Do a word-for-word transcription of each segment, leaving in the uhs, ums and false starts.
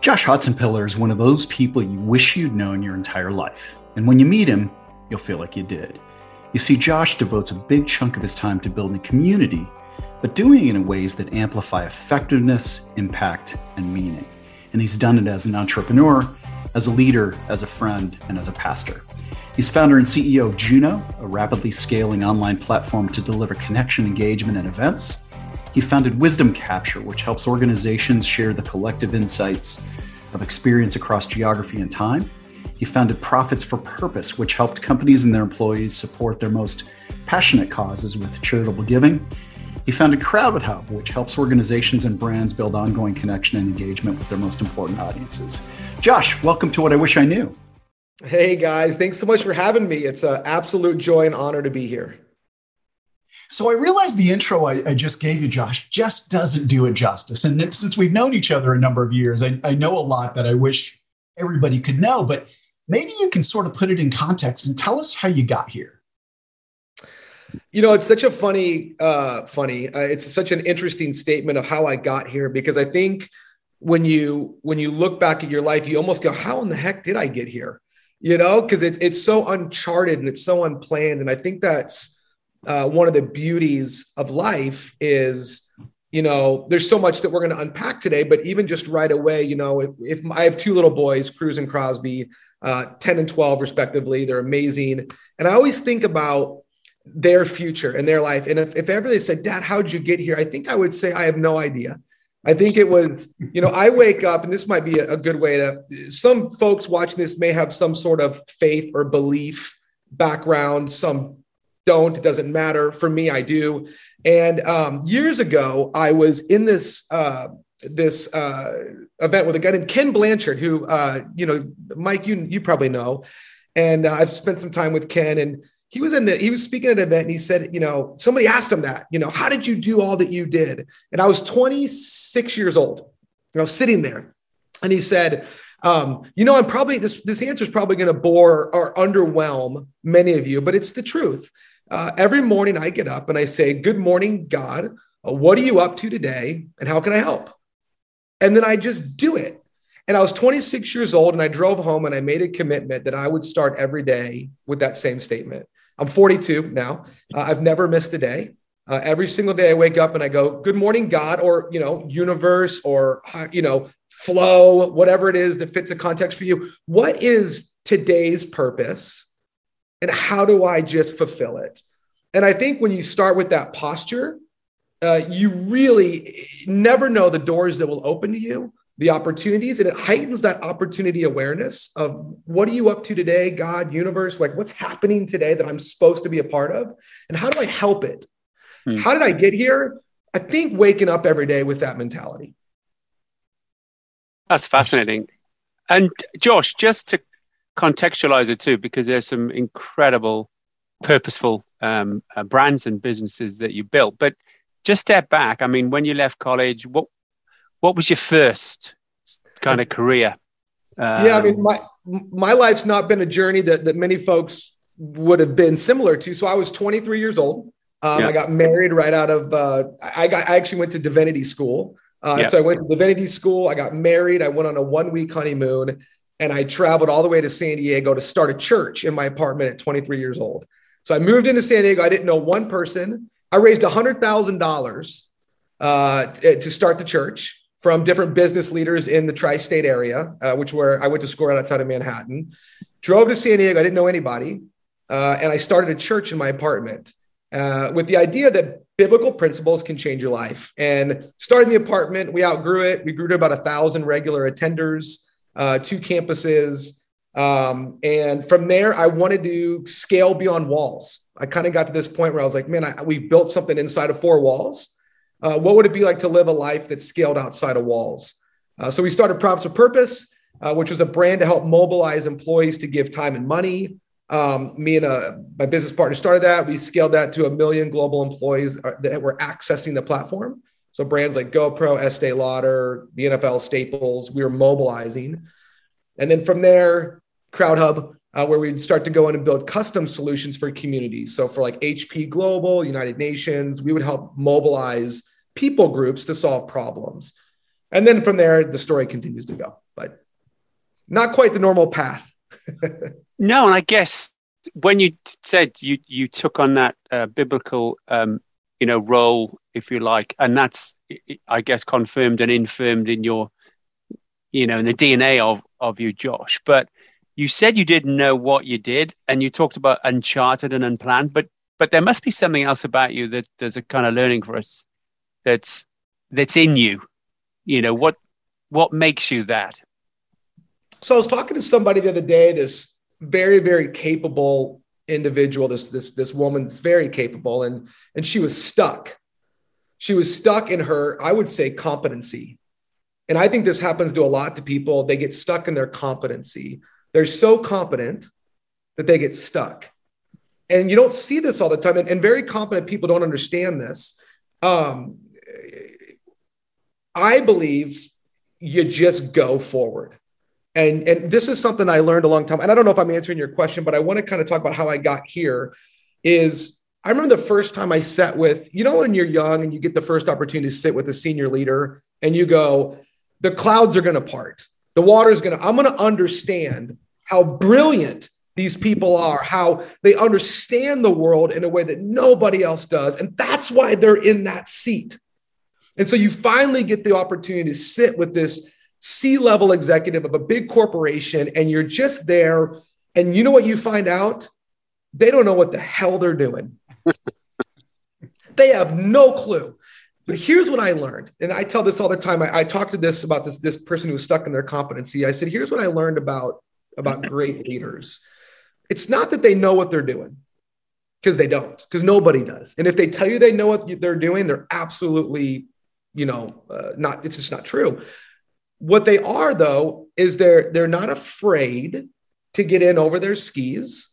Josh Hudson-Pillar is one of those people you wish you'd known your entire life. And when you meet him, you'll feel like you did. You see, Josh devotes a big chunk of his time to building community, but doing it in ways that amplify effectiveness, impact, and meaning. And he's done it as an entrepreneur, as a leader, as a friend, and as a pastor. He's founder and C E O of Juno, a rapidly scaling online platform to deliver connection, engagement, and events. He founded Wisdom Capture, which helps organizations share the collective insights of experience across geography and time. He founded Profits for Purpose, which helped companies and their employees support their most passionate causes with charitable giving. He founded CrowdHub, which helps organizations and brands build ongoing connection and engagement with their most important audiences. Josh, welcome to What I Wish I Knew. Hey guys, thanks so much for having me. It's an absolute joy and honor to be here. So I realize the intro I, I just gave you, Josh, just doesn't do it justice. And since we've known each other a number of years, I, I know a lot that I wish everybody could know, but maybe you can sort of put it in context and tell us how you got here. You know, it's such a funny, uh, funny, uh, it's such an interesting statement of how I got here, because I think when you, when you look back at your life, you almost go, how in the heck did I get here? You know, because it's, it's so uncharted and it's so unplanned. And I think that's, Uh, one of the beauties of life is, you know, there's so much that we're going to unpack today, but even just right away, you know, if, if I have two little boys, Cruz and Crosby, uh, ten and twelve respectively, they're amazing. And I always think about their future and their life. And if, if ever they said, Dad, how'd you get here? I think I would say, I have no idea. I think it was, you know, I wake up, and this might be a, a good way to, some folks watching this may have some sort of faith or belief background, some don't, it doesn't matter. For me, I do. And um, years ago, I was in this uh, this uh, event with a guy named Ken Blanchard, who, uh, you know, Mike, you you probably know. And uh, I've spent some time with Ken, and he was in the, he was speaking at an event, and he said, you know, somebody asked him that, you know, how did you do all that you did? And I was twenty-six years old, you know, sitting there, and he said, um, you know, I'm probably this this answer is probably going to bore or underwhelm many of you, but it's the truth. Uh, every morning I get up and I say, good morning, God. Uh, what are you up to today? And how can I help? And then I just do it. And I was twenty-six years old, and I drove home and I made a commitment that I would start every day with that same statement. I'm forty-two now. Uh, I've never missed a day. Uh, every single day I wake up and I go, good morning, God, or, you know, universe, or, you know, flow, whatever it is that fits a context for you. What is today's purpose? And how do I just fulfill it? And I think when you start with that posture, uh, you really never know the doors that will open to you, the opportunities, and it heightens that opportunity awareness of what are you up to today, God, universe, like what's happening today that I'm supposed to be a part of? And how do I help it? Hmm. How did I get here? I think waking up every day with that mentality. That's fascinating. And Josh, just to contextualize it too, because there's some incredible, purposeful um, uh, brands and businesses that you built. But just step back. I mean, when you left college, what what was your first kind of career? Um, yeah, I mean, my my life's not been a journey that that many folks would have been similar to. So I was twenty-three years old. Um, yeah. I got married right out of. Uh, I got. I actually went to divinity school. Uh, yeah. So I went to divinity school. I got married. I went on a one week honeymoon. And I traveled all the way to San Diego to start a church in my apartment at twenty-three years old. So I moved into San Diego. I didn't know one person. I raised one hundred thousand dollars uh, t- to start the church from different business leaders in the tri-state area, uh, which where I went to school right outside of Manhattan. Drove to San Diego. I didn't know anybody. Uh, and I started a church in my apartment uh, with the idea that biblical principles can change your life. And started in the apartment. We outgrew it. We grew to about a thousand regular attenders. Uh, two campuses. Um, and from there, I wanted to scale beyond walls. I kind of got to this point where I was like, man, I, we've built something inside of four walls. Uh, what would it be like to live a life that's scaled outside of walls? Uh, so we started Profits for Purpose, uh, which was a brand to help mobilize employees to give time and money. Um, me and uh, my business partner started that. We scaled that to a million global employees that were accessing the platform. So brands like GoPro, Estee Lauder, the N F L Staples, we were mobilizing. And then from there, CrowdHub, uh, where we'd start to go in and build custom solutions for communities. So for like H P Global, United Nations, we would help mobilize people groups to solve problems. And then from there, the story continues to go, but not quite the normal path. No, and I guess when you said you you took on that uh, biblical, um, you know, role, if you like, and that's, I guess, confirmed and infirmed in your, you know, in the D N A of of you, Josh. But you said you didn't know what you did, and you talked about uncharted and unplanned. But but there must be something else about you that there's a kind of learning for us that's that's in you. You know, what what makes you that? So I was talking to somebody the other day, this very, very capable individual, this, this, this woman's very capable, and, and she was stuck. She was stuck in her, I would say, competency. And I think this happens to a lot to people. They get stuck in their competency. They're so competent that they get stuck. And you don't see this all the time. And, and very competent people don't understand this. Um, I believe you just go forward. And, and this is something I learned a long time. And I don't know if I'm answering your question, but I want to kind of talk about how I got here. Is I remember the first time I sat with, you know, when you're young and you get the first opportunity to sit with a senior leader and you go, the clouds are going to part. The water is going to, I'm going to understand how brilliant these people are, how they understand the world in a way that nobody else does. And that's why they're in that seat. And so you finally get the opportunity to sit with this C-level executive of a big corporation, and you're just there. And you know what you find out? They don't know what the hell they're doing. They have no clue. But here's what I learned. And I tell this all the time. I, I talked to this about this, this person who was stuck in their competency. I said, here's what I learned about, about great leaders. It's not that they know what they're doing, because they don't, because nobody does. And if they tell you they know what they're doing, they're absolutely, you know, uh, not, it's just not true. What they are, though, is they're they're not afraid to get in over their skis,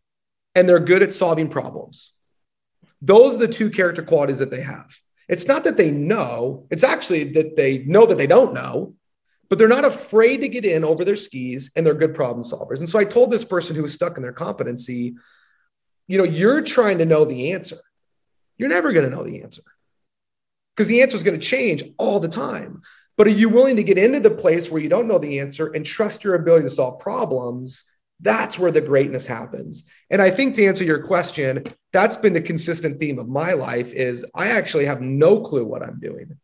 and they're good at solving problems. Those are the two character qualities that they have. It's not that they know, it's actually that they know that they don't know, but they're not afraid to get in over their skis, and they're good problem solvers. And so I told this person who was stuck in their competency, you know, you're trying to know the answer. You're never going to know the answer, because the answer is going to change all the time. But are you willing to get into the place where you don't know the answer and trust your ability to solve problems? That's where the greatness happens. And I think, to answer your question, that's been the consistent theme of my life. Is I actually have no clue what I'm doing.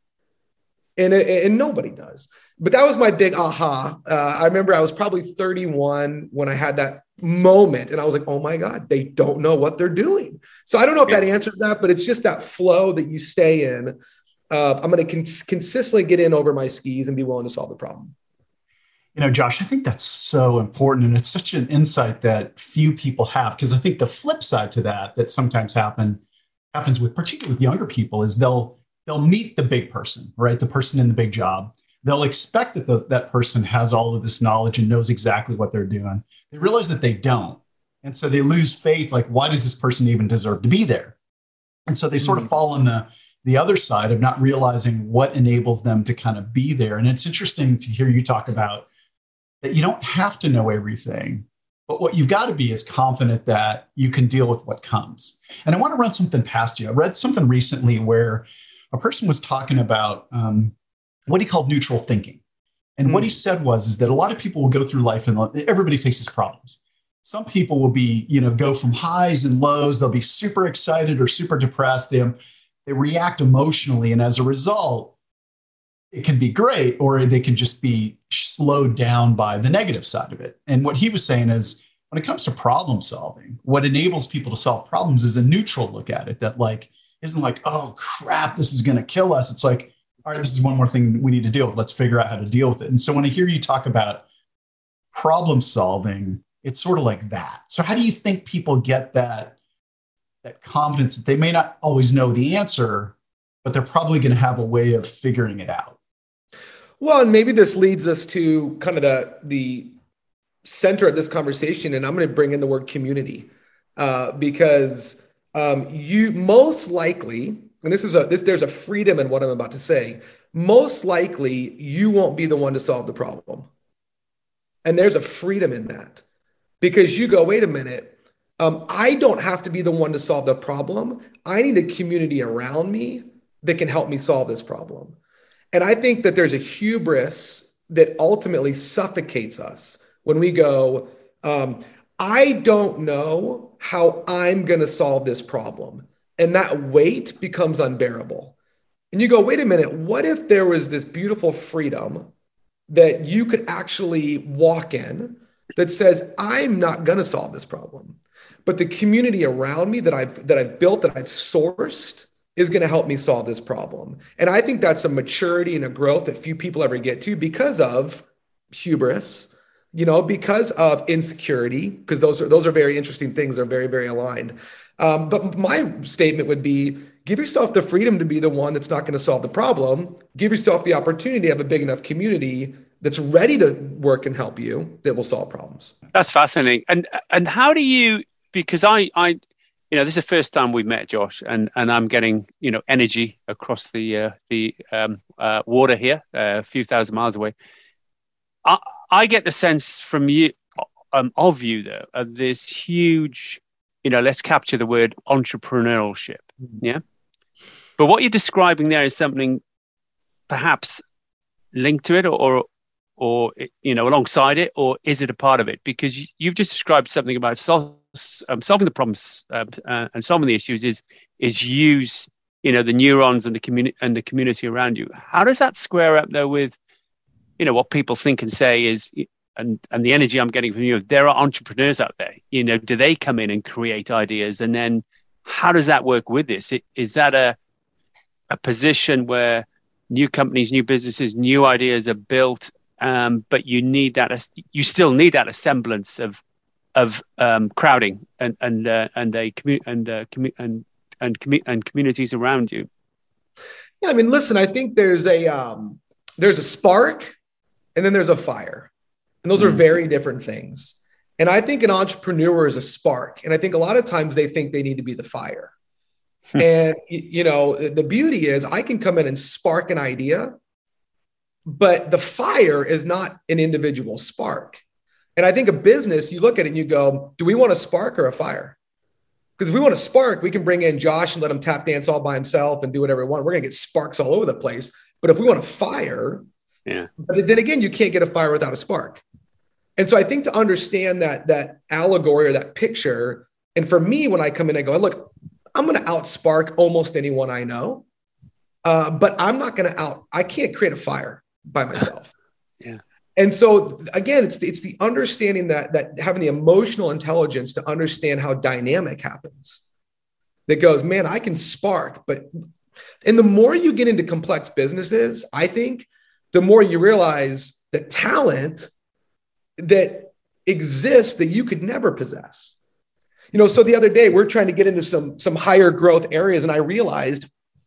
And, and nobody does. But that was my big aha. Uh, I remember I was probably thirty-one when I had that moment, and I was like, oh my God, they don't know what they're doing. So I don't know if that answers that, but it's just that flow that you stay in. Uh, I'm going to cons- consistently get in over my skis and be willing to solve the problem. You know, Josh, I think that's so important. And it's such an insight that few people have, because I think the flip side to that, that sometimes happen, happens with, particularly with younger people, is they'll, they'll meet the big person, right? The person in the big job. They'll expect that the, that person has all of this knowledge and knows exactly what they're doing. They realize that they don't. And so they lose faith. Like, why does this person even deserve to be there? And so they sort of fall in the, the other side of not realizing what enables them to kind of be there. And it's interesting to hear you talk about that you don't have to know everything, but what you've got to be is confident that you can deal with what comes. And I want to run something past you. I read something recently where a person was talking about um, what he called neutral thinking. And mm. what he said was, is that a lot of people will go through life and everybody faces problems. Some people will be, you know, go from highs and lows. They'll be super excited or super depressed. They They react emotionally, and as a result, it can be great, or they can just be slowed down by the negative side of it. And what he was saying is, when it comes to problem solving, what enables people to solve problems is a neutral look at it that, like, isn't like, oh crap, this is going to kill us. It's like, all right, this is one more thing we need to deal with. Let's figure out how to deal with it. And so when I hear you talk about problem solving, it's sort of like that. So how do you think people get that? that confidence that they may not always know the answer, but they're probably going to have a way of figuring it out? Well, and maybe this leads us to kind of the, the center of this conversation. And I'm going to bring in the word community uh, because um, you most likely, and this is a, this, there's a freedom in what I'm about to say, most likely you won't be the one to solve the problem. And there's a freedom in that, because you go, wait a minute, Um, I don't have to be the one to solve the problem. I need a community around me that can help me solve this problem. And I think that there's a hubris that ultimately suffocates us when we go, um, I don't know how I'm going to solve this problem. And that weight becomes unbearable. And you go, wait a minute, what if there was this beautiful freedom that you could actually walk in that says, I'm not going to solve this problem, but the community around me that I've, that I've built, that I've sourced, is going to help me solve this problem. And I think that's a maturity and a growth that few people ever get to because of hubris, you know, because of insecurity, because those are, those are very interesting things. They're very, very aligned. Um, but my statement would be, give yourself the freedom to be the one that's not going to solve the problem. Give yourself the opportunity to have a big enough community that's ready to work and help you that will solve problems. That's fascinating. And, and how do you, because I, I, you know, this is the first time we've met, Josh, and, and I'm getting, you know, energy across the uh, the um, uh, water here, uh, a few thousand miles away. I, I get the sense from you, um, of you, though, of this huge, you know, let's capture the word entrepreneurship. Yeah. But what you're describing there is something perhaps linked to it, or, or, or you know, alongside it, or is it a part of it? Because you've just described something about sol- um, solving the problems uh, uh, and solving the issues is is use, you know, the neurons and the community and the community around you. How does that square up though with, you know, what people think and say is, and and the energy I'm getting from you? There are entrepreneurs out there. You know, do they come in and create ideas, and then how does that work with this? Is that a a position where new companies, new businesses, new ideas are built, um, but you need that, you still need that semblance of of um, crowding and and uh, and a commu- and uh, commu- and and commu- and communities around you? Yeah, I mean, listen, I think there's a um, there's a spark, and then there's a fire, and those mm. are very different things. And I think an entrepreneur is a spark, and I think a lot of times they think they need to be the fire. And, you know, the beauty is I can come in and spark an idea, but the fire is not an individual spark. And I think a business, you look at it and you go, do we want a spark or a fire? Because if we want a spark, we can bring in Josh and let him tap dance all by himself and do whatever we want. We're going to get sparks all over the place. But if we want a fire, yeah. But then again, you can't get a fire without a spark. And so I think to understand that, that allegory or that picture, and for me, when I come in, I go, look, I'm going to outspark almost anyone I know, uh, but I'm not going to out, I can't create a fire by myself. Yeah. And so again, it's the, it's the understanding that, that having the emotional intelligence to understand how dynamic happens that goes, man, I can spark, but, and the more you get into complex businesses, I think the more you realize that talent that exists that you could never possess. You know, so the other day we're trying to get into some, some higher growth areas. And I realized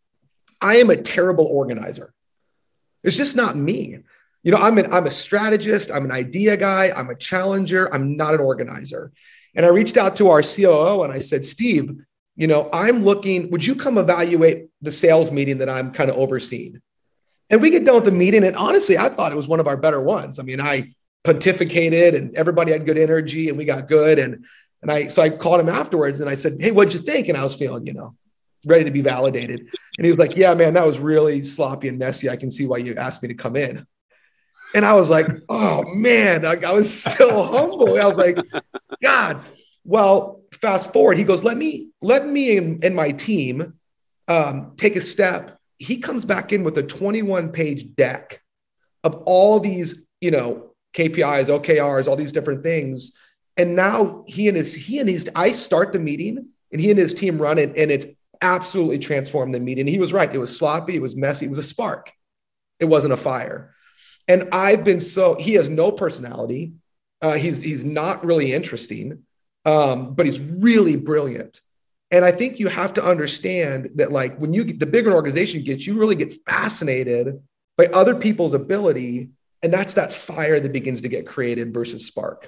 I am a terrible organizer. It's just not me. You know, I'm an, I'm a strategist. I'm an idea guy. I'm a challenger. I'm not an organizer. And I reached out to our C O O and I said, Steve, you know, I'm looking, would you come evaluate the sales meeting that I'm kind of overseeing? And we get done with the meeting. And honestly, I thought it was one of our better ones. I mean, I pontificated and everybody had good energy and we got good. And And I, so I called him afterwards and I said, hey, what'd you think? And I was feeling, you know, ready to be validated. And he was like, yeah, man, that was really sloppy and messy. I can see why you asked me to come in. And I was like, oh man, I, I was so humble. I was like, God, well, fast forward. He goes, let me, let me and, and my team um, take a step. He comes back in with a twenty-one page deck of all these, you know, K P Is, O K Rs, all these different things. And now he and his, he and his, I start the meeting and he and his team run it and it's absolutely transformed the meeting. And he was right. It was sloppy. It was messy. It was a spark. It wasn't a fire. And I've been so, he has no personality. Uh, he's, he's not really interesting, um, but he's really brilliant. And I think you have to understand that like when you get the bigger an organization gets, you really get fascinated by other people's ability. And that's that fire that begins to get created versus spark.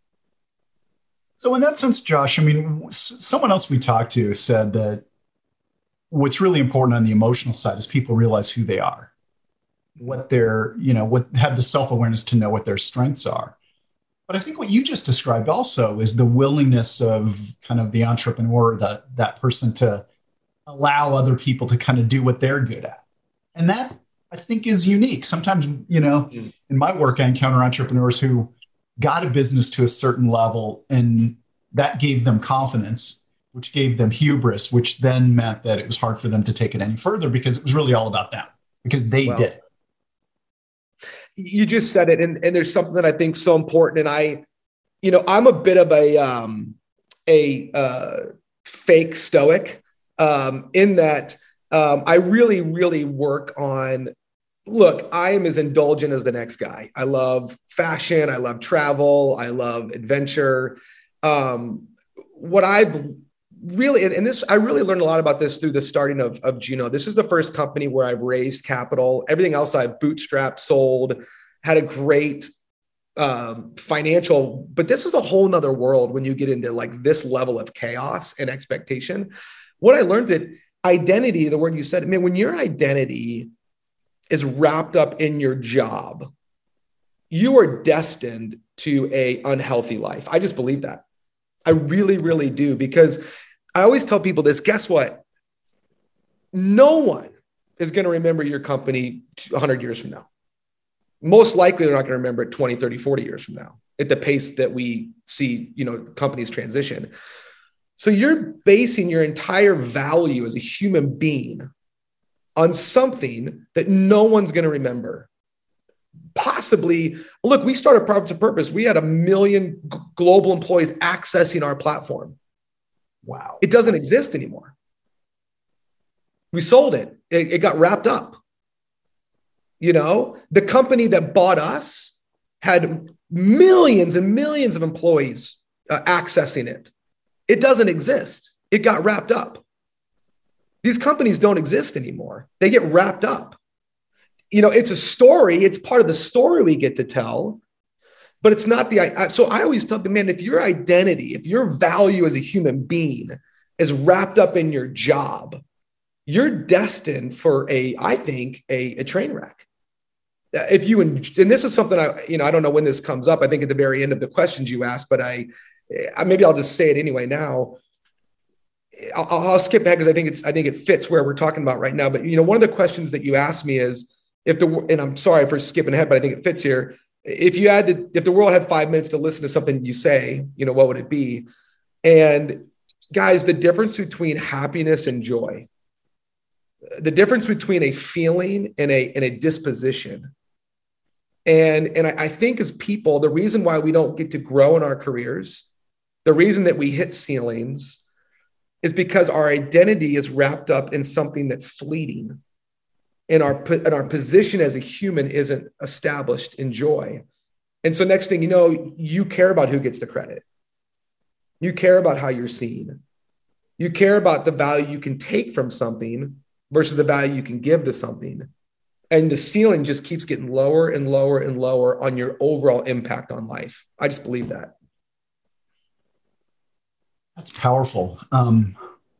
So in that sense, Josh, I mean, someone else we talked to said that what's really important on the emotional side is people realize who they are, what they're, you know, what have the self-awareness to know what their strengths are. But I think what you just described also is the willingness of kind of the entrepreneur, that that person to allow other people to kind of do what they're good at. And that I think is unique. Sometimes, you know, mm. in my work, I encounter entrepreneurs who got a business to a certain level, and that gave them confidence, which gave them hubris, which then meant that it was hard for them to take it any further because it was really all about them, because they well, did it. You just said it. And, and there's something that I think so important. And I, you know, I'm a bit of a, um, a uh, fake stoic um, in that um, I really, really work on, look, I am as indulgent as the next guy. I love fashion. I love travel. I love adventure. Um, what I've really, and this, I really learned a lot about this through the starting of, of Juno. This is the first company where I've raised capital. Everything else I've bootstrapped, sold, had a great um, financial, but this is a whole nother world when you get into like this level of chaos and expectation. What I learned that identity, the word you said, I mean, when your identity is wrapped up in your job, you are destined to a unhealthy life. I just believe that. I really, really do, because I always tell people this, guess what? No one is going to remember your company one hundred years from now. Most likely they're not going to remember it twenty, thirty, forty years from now at the pace that we see, you know, companies transition. So you're basing your entire value as a human being on something that no one's going to remember. Possibly, look, we started Profit to Purpose. We had a million g- global employees accessing our platform. Wow. It doesn't exist anymore. We sold it. It, it got wrapped up. You know, the company that bought us had millions and millions of employees uh, accessing it. It doesn't exist. It got wrapped up. These companies don't exist anymore. They get wrapped up. You know, it's a story. It's part of the story we get to tell, but it's not the, so I always tell them, man, if your identity, if your value as a human being is wrapped up in your job, you're destined for a, I think, a, a train wreck. If you, and this is something I, you know, I don't know when this comes up. I think at the very end of the questions you asked, but I, I maybe I'll just say it anyway now. I'll, I'll skip ahead because I think it's, I think it fits where we're talking about right now. But, you know, one of the questions that you asked me is, if the, and I'm sorry for skipping ahead, but I think it fits here. If you had to, if the world had five minutes to listen to something you say, you know, what would it be? And guys, the difference between happiness and joy, the difference between a feeling and a, and a disposition. And, and I, I think as people, the reason why we don't get to grow in our careers, the reason that we hit ceilings is because our identity is wrapped up in something that's fleeting. And our, and our position as a human isn't established in joy. And so next thing you know, you care about who gets the credit. You care about how you're seen. You care about the value you can take from something versus the value you can give to something. And the ceiling just keeps getting lower and lower and lower on your overall impact on life. I just believe that. That's powerful. Um,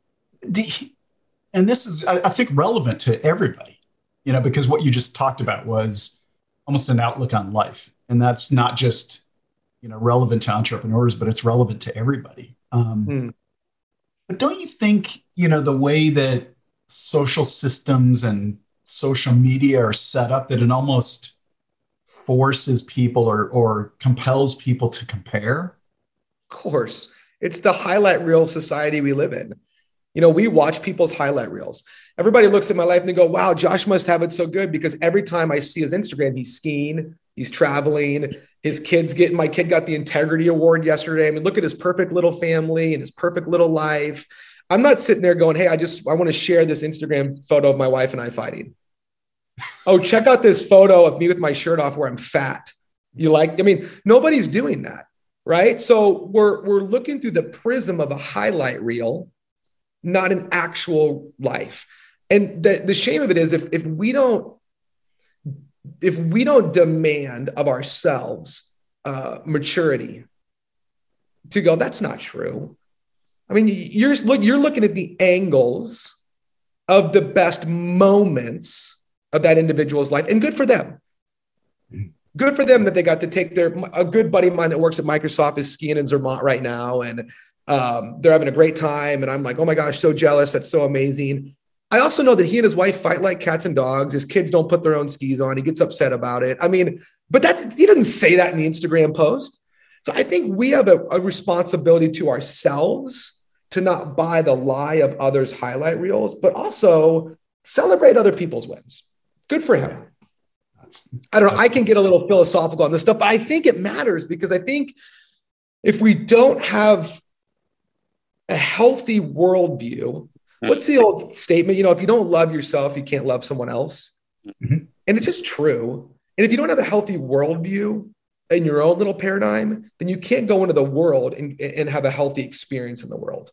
and this is, I think, relevant to everybody. You know, because what you just talked about was almost an outlook on life. And that's not just, you know, relevant to entrepreneurs, but it's relevant to everybody. Um, mm. But don't you think, you know, the way that social systems and social media are set up, that it almost forces people or, or compels people to compare? Of course. It's the highlight reel society we live in. You know, we watch people's highlight reels. Everybody looks at my life and they go, wow, Josh must have it so good, because every time I see his Instagram, he's skiing, he's traveling, his kids getting, my kid got the Integrity Award yesterday. I mean, look at his perfect little family and his perfect little life. I'm not sitting there going, hey, I just, I want to share this Instagram photo of my wife and I fighting. Oh, check out this photo of me with my shirt off where I'm fat. You like, I mean, nobody's doing that, right? So we're, we're looking through the prism of a highlight reel, not an actual life. And the, the shame of it is if, if we don't, if we don't demand of ourselves uh, maturity to go, that's not true. I mean, you're look, you're looking at the angles of the best moments of that individual's life, and good for them. Good for them that they got to take their, a good buddy of mine that works at Microsoft is skiing in Zermatt right now. And Um, they're having a great time. And I'm like, oh my gosh, so jealous. That's so amazing. I also know that he and his wife fight like cats and dogs. His kids don't put their own skis on. He gets upset about it. I mean, but that he didn't say that in the Instagram post. So I think we have a, a responsibility to ourselves to not buy the lie of others' highlight reels, but also celebrate other people's wins. Good for him. I don't know. I can get a little philosophical on this stuff, but I think it matters because I think if we don't have a healthy worldview, what's the old statement? You know, if you don't love yourself, you can't love someone else. Mm-hmm. And it's just true. And if you don't have a healthy worldview in your own little paradigm, then you can't go into the world and, and have a healthy experience in the world.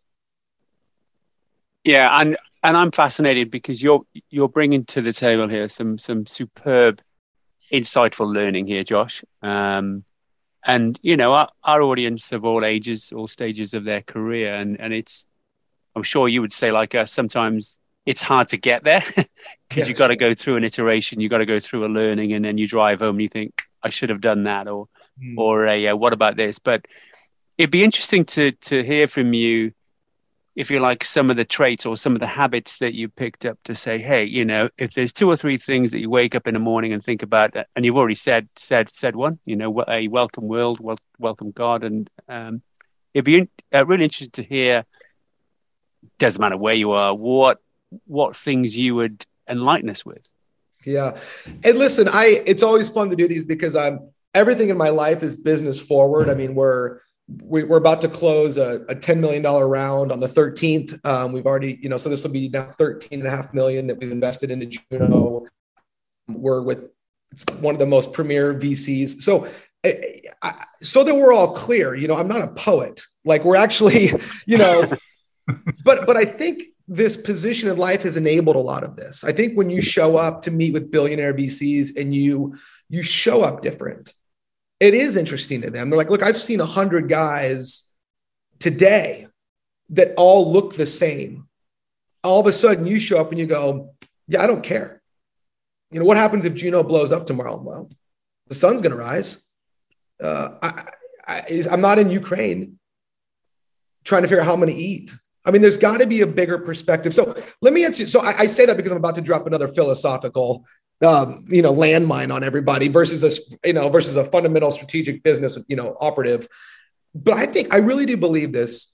Yeah, and and I'm fascinated because you're you're bringing to the table here some some superb, insightful learning here, Josh. Um, and you know, our, our audience of all ages, all stages of their career, and and it's, I'm sure you would say like us, sometimes it's hard to get there because yes. you've got to go through an iteration, you've got to go through a learning, and then you drive home and you think, I should have done that, or mm. or a, uh, what about this? But it'd be interesting to to hear from you, if you like, some of the traits or some of the habits that you picked up to say, hey, you know, if there's two or three things that you wake up in the morning and think about, and you've already said said said one, you know, a welcome world, wel- welcome God, and um, it'd be uh, really interesting to hear. Doesn't matter where you are, what what things you would enlighten us with. Yeah, and listen, I it's always fun to do these because I'm everything in my life is business forward. I mean, we're we, we're about to close a, a ten million dollars round on the thirteenth. Um, we've already, you know, so this will be now thirteen and a half million that we've invested into Juno. We're with one of the most premier V Cs. So, I, I, so that we're all clear, you know, I'm not a poet. Like we're actually, you know, but but I think this position in life has enabled a lot of this. I think when you show up to meet with billionaire V Cs and you you show up different, it is interesting to them. They're like, look, I've seen a hundred guys today that all look the same. All of a sudden you show up and you go, yeah, I don't care. You know, what happens if Juno blows up tomorrow? Well, the sun's going to rise. Uh, I, I, I'm not in Ukraine trying to figure out how I'm going to eat. I mean, there's got to be a bigger perspective. So let me answer. So I, I say that because I'm about to drop another philosophical, um, you know, landmine on everybody versus a, you know, versus a fundamental strategic business, you know, operative. But I think I really do believe this.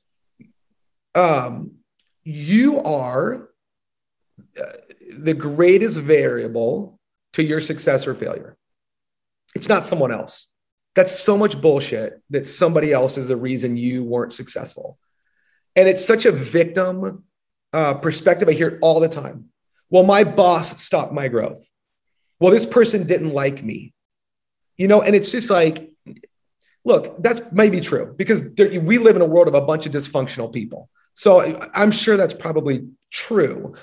Um, you are uh, the greatest variable to your success or failure. It's not someone else. That's so much bullshit that somebody else is the reason you weren't successful. And it's such a victim uh, perspective. I hear it all the time. Well, my boss stopped my growth. Well, this person didn't like me. You know, and it's just like, look, that's maybe true because there, we live in a world of a bunch of dysfunctional people. So I'm sure that's probably true.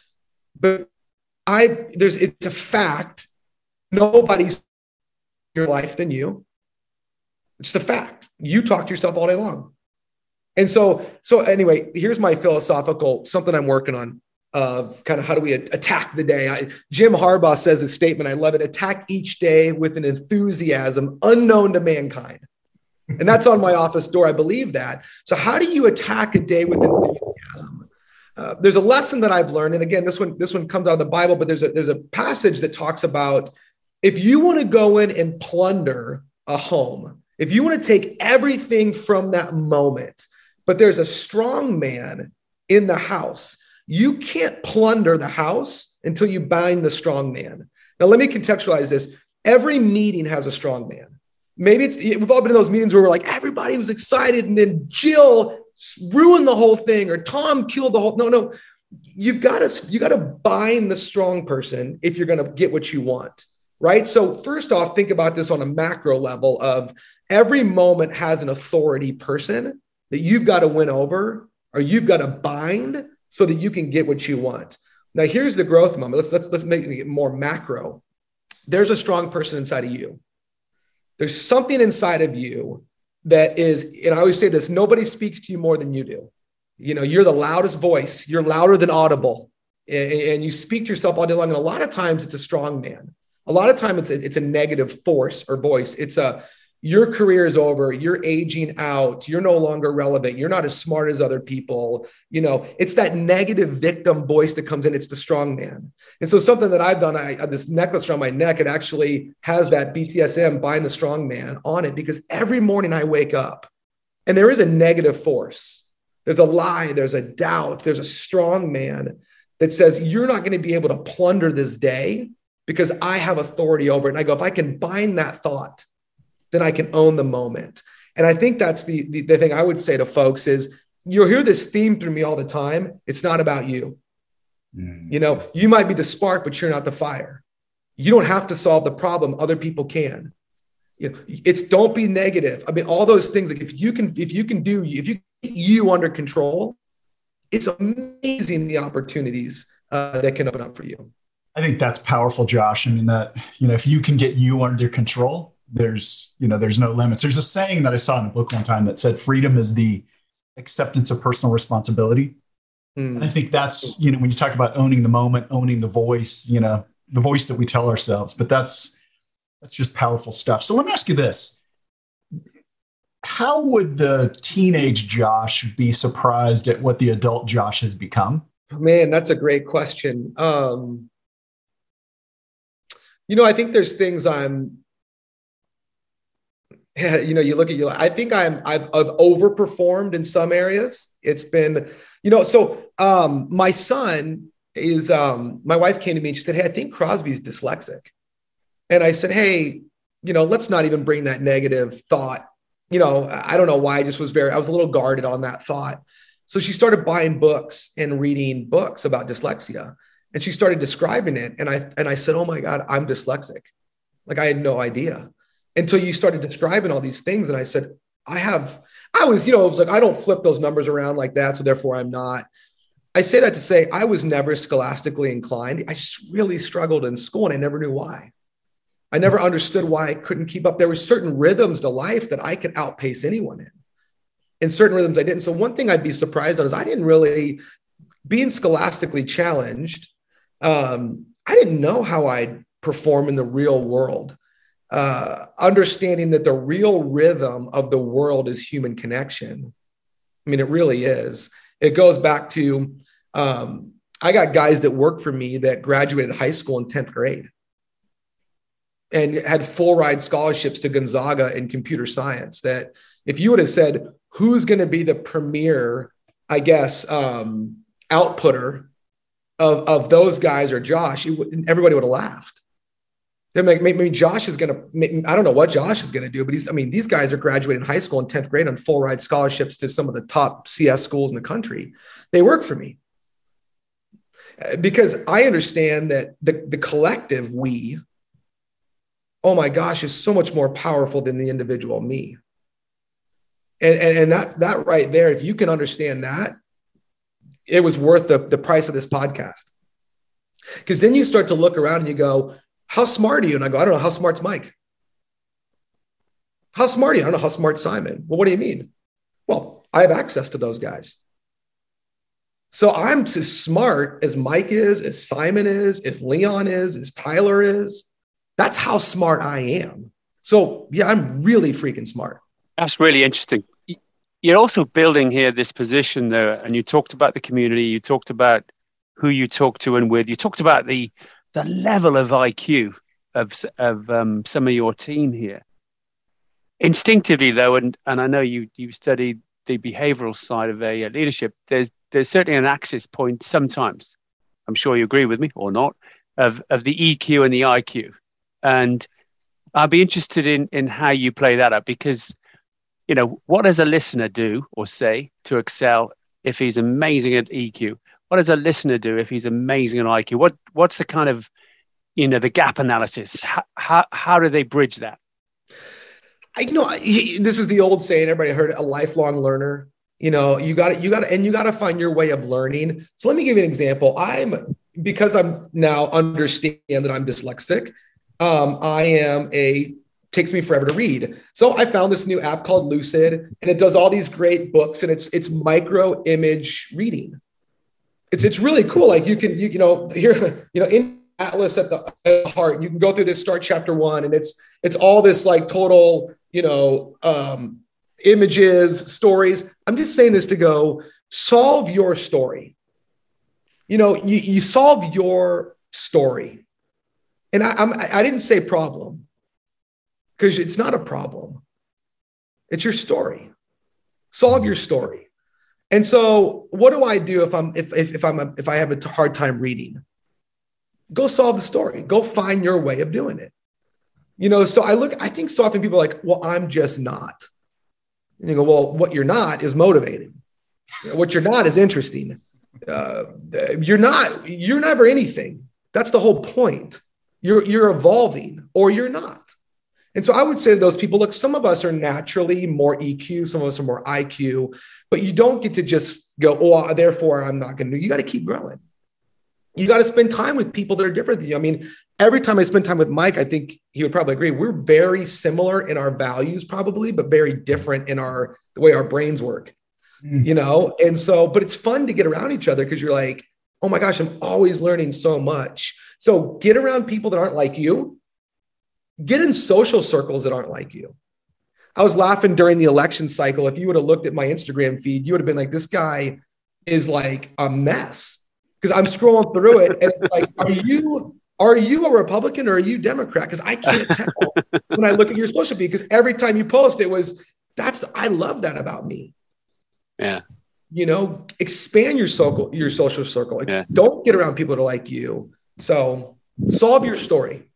But I, there's, it's a fact. Nobody's in your life than you. It's the fact. You talk to yourself all day long. And so, so anyway, here's my philosophical, something I'm working on of kind of how do we attack the day. I, Jim Harbaugh says this statement. I love it. Attack each day with an enthusiasm unknown to mankind. And that's on my office door. I believe that. So how do you attack a day with enthusiasm? Uh, there's a lesson that I've learned. And again, this one, this one comes out of the Bible, but there's a, there's a passage that talks about if you want to go in and plunder a home, if you want to take everything from that moment, but there's a strong man in the house, you can't plunder the house until you bind the strong man. Now, let me contextualize this. Every meeting has a strong man. Maybe it's, we've all been in those meetings where we're like, everybody was excited and then Jill ruined the whole thing or Tom killed the whole, no, no. You've got to, you got to bind the strong person if you're going to get what you want, right? So first off, think about this on a macro level of every moment has an authority person that you've got to win over or you've got to bind so that you can get what you want. Now, here's the growth moment. Let's, let's, let's make it more macro. There's a strong person inside of you. There's something inside of you that is, and I always say this, nobody speaks to you more than you do. You know, you're the loudest voice. You're louder than audible. And, and you speak to yourself all day long. And a lot of times it's a strong man. A lot of times it's a, it's a negative force or voice. It's a, your career is over, you're aging out, you're no longer relevant, you're not as smart as other people. You know, it's that negative victim voice that comes in. It's the strong man. And so something that I've done, I have this necklace around my neck. It actually has that B T S M, bind the strong man, on it, because every morning I wake up and there is a negative force. There's a lie, there's a doubt, there's a strong man that says, you're not going to be able to plunder this day because I have authority over it. And I go, if I can bind that thought, then I can own the moment. And I think that's the, the, the thing I would say to folks is, you'll hear this theme through me all the time. It's not about you. Mm. You know, you might be the spark, but you're not the fire. You don't have to solve the problem. Other people can. You know, it's don't be negative. I mean, all those things, like if you can, if you can do, if you get you under control, it's amazing the opportunities uh, that can open up for you. I think that's powerful, Josh. I mean, that, you know, if you can get you under control, there's, you know, there's no limits. There's a saying that I saw in a book one time that said, freedom is the acceptance of personal responsibility. Mm. And I think that's, you know, when you talk about owning the moment, owning the voice, you know, the voice that we tell ourselves, but that's, that's just powerful stuff. So let me ask you this. How would the teenage Josh be surprised at what the adult Josh has become? Man, that's a great question. Um, you know, I think there's things I'm, you know, you look at you, I think I'm, I've, I've overperformed in some areas. It's been, you know, so um, my son is, um, my wife came to me and she said, hey, I think Crosby's dyslexic. And I said, hey, you know, let's not even bring that negative thought. You know, I don't know why I just was very, I was a little guarded on that thought. So she started buying books and reading books about dyslexia, and she started describing it. And I, and I said, oh my God, I'm dyslexic. Like I had no idea until you started describing all these things. And I said, I have, I was, you know, it was like, I don't flip those numbers around like that. So therefore I'm not. I say that to say I was never scholastically inclined. I just really struggled in school and I never knew why. I never understood why I couldn't keep up. There were certain rhythms to life that I could outpace anyone in. In certain rhythms I didn't. So one thing I'd be surprised on is I didn't really, being scholastically challenged, um, I didn't know how I'd perform in the real world. Uh, understanding that the real rhythm of the world is human connection. I mean, it really is. It goes back to, um, I got guys that work for me that graduated high school in tenth grade. And had full ride scholarships to Gonzaga in computer science. That if you would have said, who's going to be the premier, I guess, um, outputter of, of those guys or Josh, would, everybody would have laughed. They're like, maybe Josh is going to, I don't know what Josh is going to do, but he's, I mean, these guys are graduating high school in tenth grade on full ride scholarships to some of the top C S schools in the country. They work for me because I understand that the, the collective we, oh my gosh, is so much more powerful than the individual me. And, and, and that, that right there, if you can understand that, it was worth the, the price of this podcast. Because then you start to look around and you go, how smart are you? And I go, I don't know. How smart's Mike? How smart are you? I don't know. How smart's Simon? Well, what do you mean? Well, I have access to those guys. So I'm as smart as Mike is, as Simon is, as Leon is, as Tyler is. That's how smart I am. So yeah, I'm really freaking smart. That's really interesting. You're also building here this position there, and you talked about the community. You talked about who you talk to and with. You talked about the the level of I Q of of um, some of your team here. Instinctively, though, and and I know you you studied the behavioral side of a leadership. There's there's certainly an axis point sometimes. I'm sure you agree with me or not of of the E Q and the I Q. And I'll be interested in, in how you play that up because, you know, what does a listener do or say to excel if he's amazing at E Q? What does a listener do if he's amazing at I Q? What What's the kind of, you know, the gap analysis? How, how, how do they bridge that? I, you know, this is the old saying, everybody heard it, a lifelong learner. You know, you got to, you got to, and you got to find your way of learning. So let me give you an example. I'm, because I'm now understand that I'm dyslexic. Um, I am a, takes me forever to read. So I found this new app called Lucid, and it does all these great books, and it's, it's micro image reading. It's, it's really cool. Like you can, you, you know, here, you know, in Atlas at the heart, you can go through this, start chapter one, and it's, it's all this like total, you know, um, images, stories. I'm just saying this to go solve your story. You know, you, you solve your story. And I, I'm, I didn't say problem because it's not a problem. It's your story. Solve your story. And so what do I do if I'm, if, if, if I'm, a, if I have a hard time reading? Go solve the story. Go find your way of doing it. You know, so I look, I think so often people are like, well, I'm just not. And you go, well, what you're not is motivating. What you're not is interesting. Uh, you're not, you're never anything. That's the whole point. You're, you're evolving or you're not. And so I would say to those people, look, some of us are naturally more E Q, some of us are more I Q, but you don't get to just go, oh, therefore I'm not going to do. You got to keep growing. You got to spend time with people that are different than you. I mean, every time I spend time with Mike, I think he would probably agree. We're very similar in our values probably, but very different in our, the way our brains work, mm. you know? And so, but it's fun to get around each other because you're like, oh my gosh, I'm always learning so much. So get around people that aren't like you. Get in social circles that aren't like you. I was laughing during the election cycle. If you would have looked at my Instagram feed, you would have been like, this guy is like a mess. Because I'm scrolling through it and it's like, are you are you a Republican or are you Democrat? Because I can't tell when I look at your social feed. Because every time you post, it was that's I love that about me. Yeah. You know, expand your social your social circle. Ex- yeah. Don't get around people that are like you. So solve your story.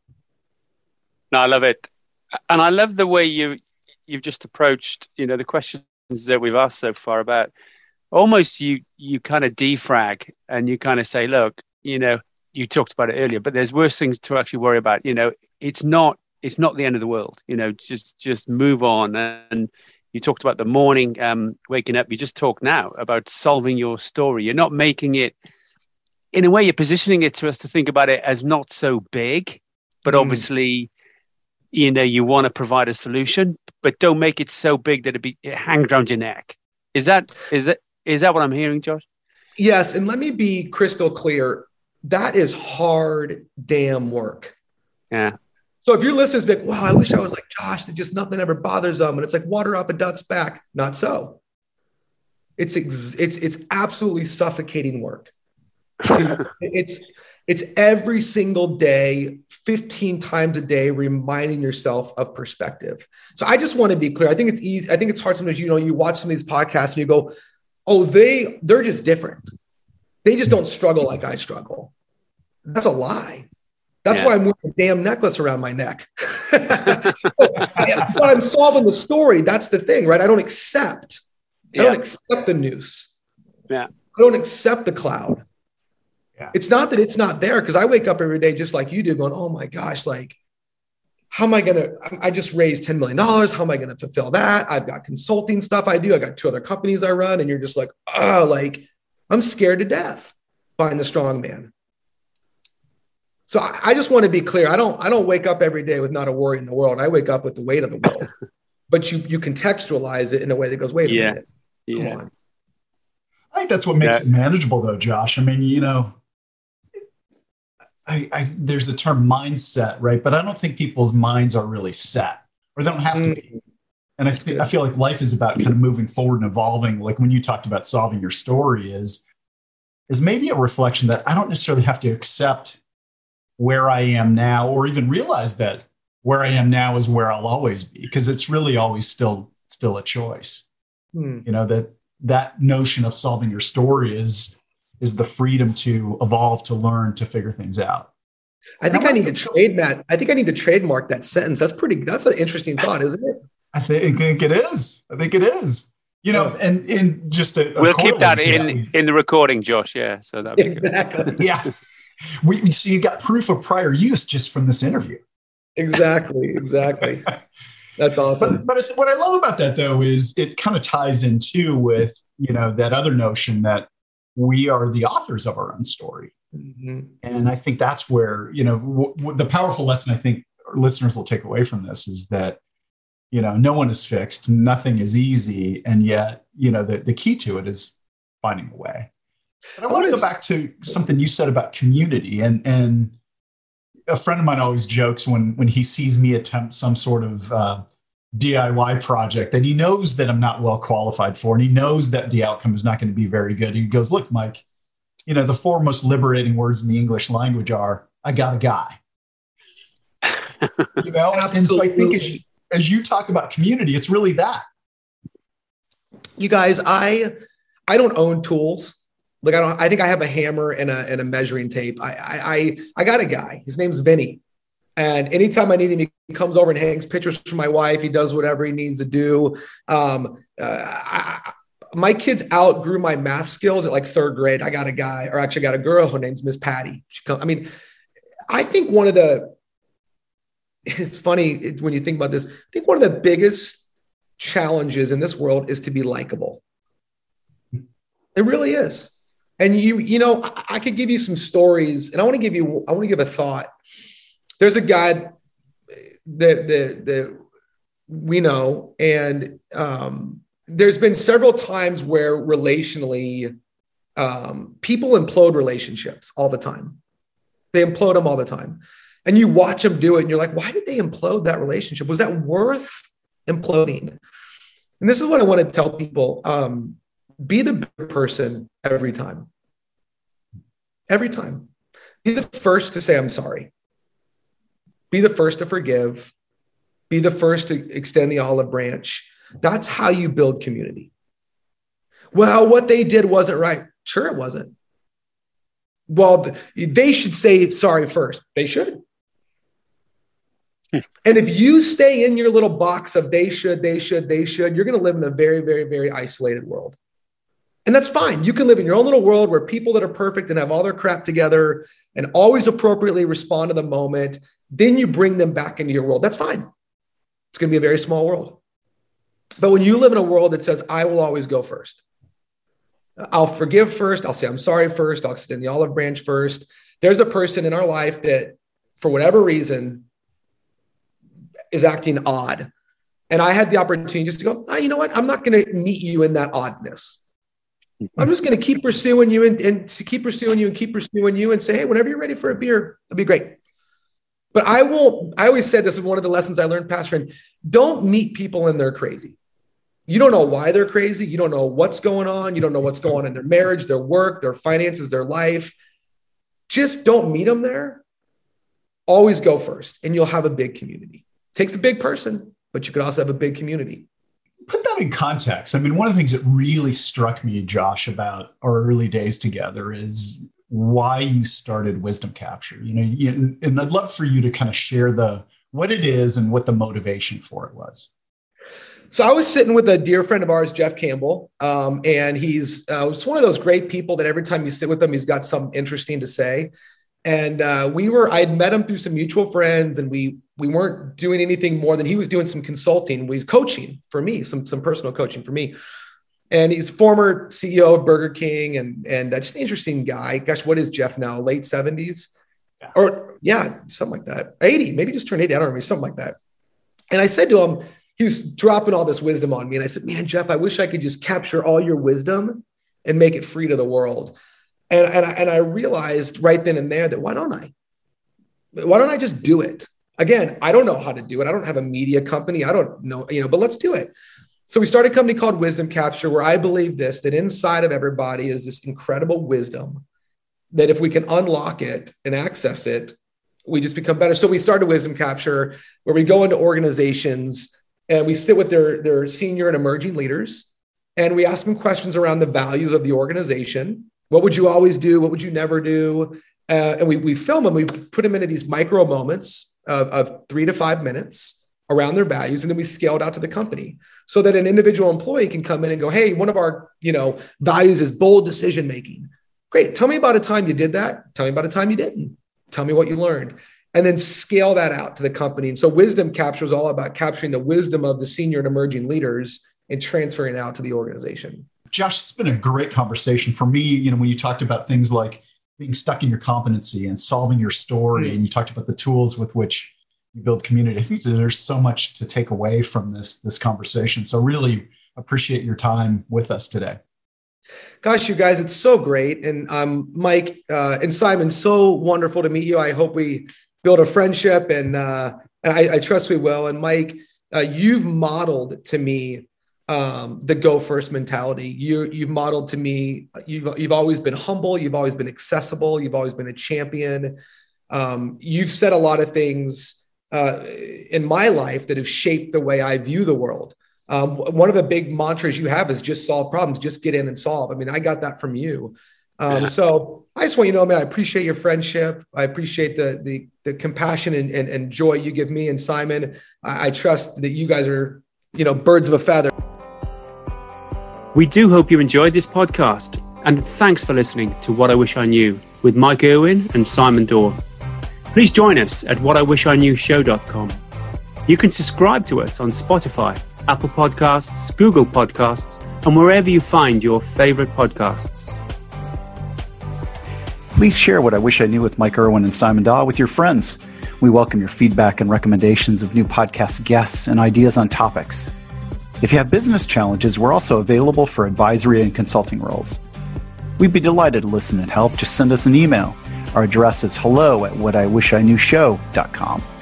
No, I love it, and I love the way you you've just approached. You know, the questions that we've asked so far about. Almost you you kind of defrag and you kind of say, look, you know, you talked about it earlier, but there's worse things to actually worry about. You know, it's not it's not the end of the world. You know, just just move on. And you talked about the morning, um, waking up. You just talk now about solving your story. You're not making it, in a way, you're positioning it to us to think about it as not so big, but mm. obviously, you know, you want to provide a solution, but don't make it so big that it, be, it hangs around your neck. Is that is that? Is that what I'm hearing, Josh? Yes. And let me be crystal clear. That is hard damn work. Yeah. So if your listeners be like, wow, I wish I was like Josh, that just nothing ever bothers them. And it's like water off a duck's back. Not so. It's, ex- it's, it's absolutely suffocating work. it's, it's every single day, fifteen times a day, reminding yourself of perspective. So I just want to be clear. I think it's easy. I think it's hard sometimes, you know, you watch some of these podcasts and you go, oh, they, they're just different. They just don't struggle like I struggle. That's a lie. That's yeah. why I'm wearing a damn necklace around my neck. But I'm solving the story. That's the thing, right? I don't accept. Yeah. I don't accept the noose. Yeah. I don't accept the cloud. Yeah. It's not that it's not there, because I wake up every day just like you do going, oh my gosh, like, how am I going to, I just raised ten million dollars. How am I going to fulfill that? I've got consulting stuff I do. I got two other companies I run. And you're just like, oh, like, I'm scared to death. Find the strong man. So I, I just want to be clear. I don't, I don't wake up every day with not a worry in the world. I wake up with the weight of the world, but you, you contextualize it in a way that goes, wait a yeah. minute. Come yeah. on. I think that's what makes yeah. it manageable though, Josh. I mean, you know, I, I, there's the term mindset, right? But I don't think people's minds are really set, or they don't have to be. And I think I feel like life is about kind of moving forward and evolving. Like when you talked about solving your story, is is maybe a reflection that I don't necessarily have to accept where I am now, or even realize that where I am now is where I'll always be, because it's really always still still a choice. Hmm. You know, that that notion of solving your story is. is the freedom to evolve, to learn, to figure things out. I think I need to trade that. I think I need to trademark that sentence. That's pretty, that's an interesting thought, isn't it? I think, I think it is. I think it is. You know, yeah. and, and just a, a we'll keep that in, that. in the recording, Josh. Yeah. So that exactly. yeah. We, we, so you got proof of prior use just from this interview. Exactly. Exactly. That's awesome. But, but what I love about that though, is it kind of ties in too with, you know, that other notion that we are the authors of our own story. Mm-hmm. And I think that's where, you know, w- w- the powerful lesson I think our listeners will take away from this is that, you know, no one is fixed, nothing is easy. And yet, you know, the, the key to it is finding a way. But I want to go back to something you said about community. And, and a friend of mine always jokes when, when he sees me attempt some sort of uh, D I Y project that he knows that I'm not well qualified for, and he knows that the outcome is not going to be very good. He goes, look, Mike, you know, the four most liberating words in the English language are, I got a guy. You know, and so I think as you, as you talk about community, it's really that. You guys, I I don't own tools. Like I don't. I think I have a hammer and a and a measuring tape. I I I got a guy. His name's Vinny. And anytime I need him, he comes over and hangs pictures for my wife. He does whatever he needs to do. Um, uh, I, my kids outgrew my math skills at like third grade. I got a guy, or actually got a girl. Her name's Miss Patty. She come, I mean, I think one of the, it's funny when you think about this, I think one of the biggest challenges in this world is to be likable. It really is. And you, you know, I, I could give you some stories, and I want to give you, I want to give a thought. There's a guy that, that, that we know, and um, there's been several times where relationally, um, people implode relationships all the time. They implode them all the time. And you watch them do it, and you're like, why did they implode that relationship? Was that worth imploding? And this is what I want to tell people. Um, be the better person every time. Every time. Be the first to say, I'm sorry. Be the first to forgive. Be the first to extend the olive branch. That's how you build community. Well, what they did wasn't right. Sure, it wasn't. Well, they should say sorry first. They should. And if you stay in your little box of they should, they should, they should, you're going to live in a very, very, very isolated world. And that's fine. You can live in your own little world where people that are perfect and have all their crap together and always appropriately respond to the moment. Then you bring them back into your world. That's fine. It's going to be a very small world. But when you live in a world that says, I will always go first. I'll forgive first. I'll say, I'm sorry first. I'll extend the olive branch first. There's a person in our life that, for whatever reason, is acting odd. And I had the opportunity just to go, oh, you know what? I'm not going to meet you in that oddness. I'm just going to keep pursuing you and, and to keep pursuing you and keep pursuing you and say, hey, whenever you're ready for a beer, it'll be great. But I won't, I always said this is one of the lessons I learned, Pastor, and don't meet people and they're crazy. You don't know why they're crazy. You don't know what's going on. You don't know what's going on in their marriage, their work, their finances, their life. Just don't meet them there. Always go first and you'll have a big community. It takes a big person, but you could also have a big community. Put that in context. I mean, one of the things that really struck me, Josh, about our early days together is why you started Wisdom Capture. You know, you, and I'd love for you to kind of share the what it is and what the motivation for it was. So I was sitting with a dear friend of ours, Jeff Campbell, um, and he's uh, just one of those great people that every time you sit with him, he's got something interesting to say. And uh, we were, I had met him through some mutual friends, and we we weren't doing anything more than he was doing some consulting. We was coaching for me, some some personal coaching for me. And he's former C E O of Burger King, and and uh, just an interesting guy. Gosh, what is Jeff now? Late seventies, yeah. or yeah, something like that. eighty, maybe just turned eighty. I don't remember, something like that. And I said to him, he was dropping all this wisdom on me, and I said, "Man, Jeff, I wish I could just capture all your wisdom and make it free to the world." And, and, I, and I realized right then and there that why don't I? Why don't I just do it? Again, I don't know how to do it. I don't have a media company. I don't know, you know, but let's do it. So we started a company called Wisdom Capture, where I believe this, that inside of everybody is this incredible wisdom that if we can unlock it and access it, we just become better. So we started Wisdom Capture, where we go into organizations and we sit with their, their senior and emerging leaders, and we ask them questions around the values of the organization. What would you always do? What would you never do? Uh, and we, we film them. We put them into these micro moments of, of three to five minutes around their values. And then we scale it out to the company so that an individual employee can come in and go, hey, one of our you know, values is bold decision-making. Great. Tell me about a time you did that. Tell me about a time you didn't. Tell me what you learned. And then scale that out to the company. And so Wisdom Capture is all about capturing the wisdom of the senior and emerging leaders and transferring it out to the organization. Josh, it's been a great conversation for me. You know, when you talked about things like being stuck in your competency and solving your story, mm-hmm. and you talked about the tools with which you build community, I think that there's so much to take away from this, this conversation. So really appreciate your time with us today. Gosh, you guys, it's so great. And um, Mike uh, and Simon, so wonderful to meet you. I hope we build a friendship, and, uh, and I, I trust we will. And Mike, uh, you've modeled to me um, the go first mentality. You, you've modeled to me, you've, you've always been humble. You've always been accessible. You've always been a champion. Um, you've said a lot of things uh, in my life that have shaped the way I view the world. Um, one of the big mantras you have is just solve problems, just get in and solve. I mean, I got that from you. Um, yeah. So I just want you to know, man, I appreciate your friendship. I appreciate the the, the compassion and, and, and joy you give me and Simon. I, I trust that you guys are, you know, birds of a feather. We do hope you enjoyed this podcast, and thanks for listening to What I Wish I Knew with Mike Irwin and Simon Dorr. Please join us at what I wish I knew show dot com. You can subscribe to us on Spotify, Apple Podcasts, Google Podcasts, and wherever you find your favorite podcasts. Please share What I Wish I Knew with Mike Irwin and Simon Daw with your friends. We welcome your feedback and recommendations of new podcast guests and ideas on topics. If you have business challenges, we're also available for advisory and consulting roles. We'd be delighted to listen and help. Just send us an email. Our address is hello at what I wish I knew show dot com.